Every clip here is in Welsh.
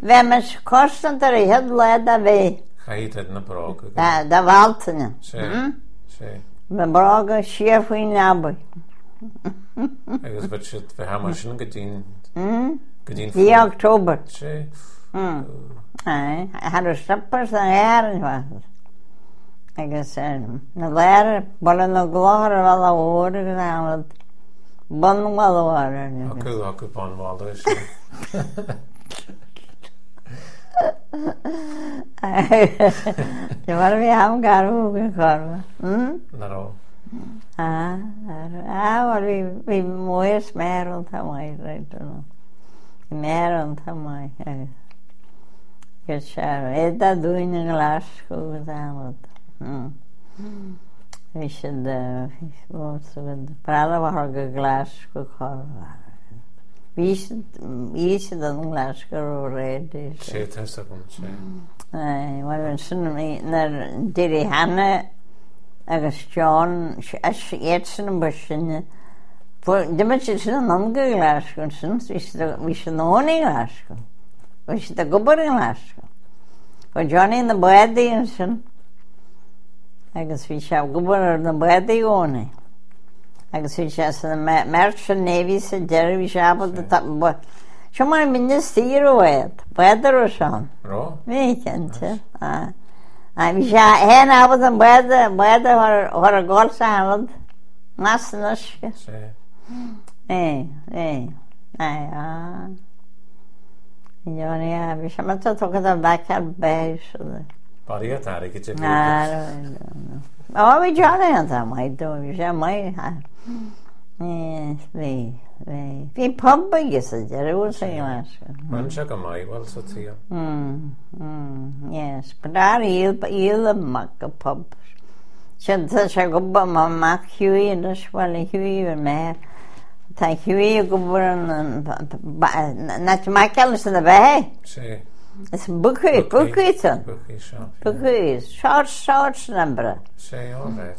Wenn man kostet, der hat leider weh. Chaid na Braga. Da Waltene. Sé. Na Braga, schief in Abbey. Agus bheit siad bheit ha mar sin go dtín. Die Oktober. Sé. I had a steppers and hair and was. I guess na léir bol na glóir bhil a óir agus bon bhil Acu bon bháil is. Mar bhí am garú go chorma. Naró. Bhí muas méran tá mai réidir. Méran tá mai. Go se é a dúine Glasgow go dámad. Bhí sé de prála bhar go Glasgow chorma. Bhí sé an Glasgow ó réidir. Sé testa gom sé. Mar sin Deirí Hanna agus John éiad sin an businne. Dimid sé sin an amga Glasgow sin, bhí sé nóí Glasgow. Bhí sé de gobar in Glasgow. Go Johnny na buadaí sin. Agus bhí sé gobar na buadaí óna. Agus bhí sé san Merchant Navy sa deir bhí sé abad de tapn. Seo mar ministír óid, buadar ó seán. Rá? Bhí cinnte. Bhí sé hen abad an buada ar a gáil sa hanad. Nas nuisce. Sé. Johnny, bhí sé mar tugad a bheicear béis. Barí a tarí go tíh. Bhí Johnny an tá maidú, bhí sé mai. Bhí pub agus a deirú sa Glasgow. Man se go maihil sa tí. Yes, but íl amach a pub. Sin sé go amach Hughie in Hughie ar mér. Tá Hughie go bhar na Michael san a bheith. Sé. It's bucúid. Bucúid seo. Bucúid. Short number. Sé ábhaid.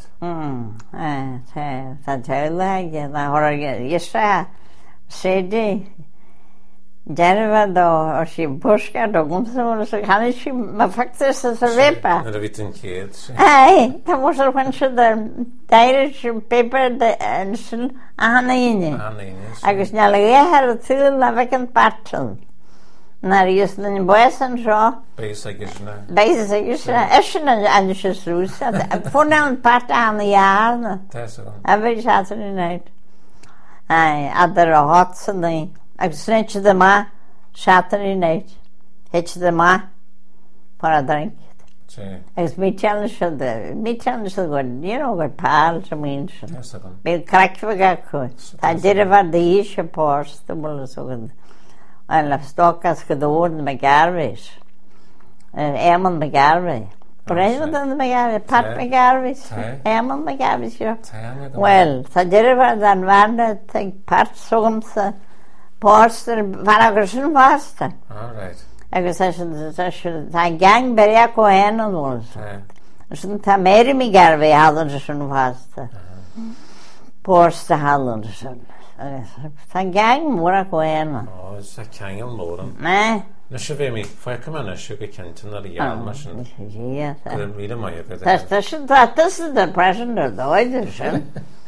Tá teile na thoraige isra sédí deirhad ó sí busca do gumsa sa chaní sí má factar sa bhépa. Na a bhí an céad sé. Tá mó ar chuin se deirir paper sin a hana ine. Agus neala réthar a túil na bheith an partal. Na ríos na buas an seo. Béis agus na. Béis agus na. Eisiau an se srúsa. Fórna an parta hana iarna. Tesa gan. A bheith seatar i wneud. Adar a hot san ni. Agus sneitse de ma, seatar i wneud. Heitse de ma, para drink. Sé. Agus mi teanna se gwyd, gwyd pál sa mín se. Tesa gan. Bydd cracfa gacw. Ta dyr far di se post, ymwyl so gwyd. Yn la stokas gydwr yn McGarvis. Eamon McGarvis. Brennod yn McGarvis, Pat McGarvis. Eamon McGarvis, jo. Wel, ta dyr far dan farna, ta Pat sogam sa post, fan agos yn fasta. All right. Agus ta gang beria ko hen yn ddod. Swn ta Mary McGarvis halon sy'n fasta. Post halon sy'n. Ta gang mwra ko hen. O, is a cangel móran. Ne? Na se bhé mi foicha man isio go cintan ar i ar mar sin. Ie. Gwyd yn mwy o gyda. Tas the president of the oed sy'n.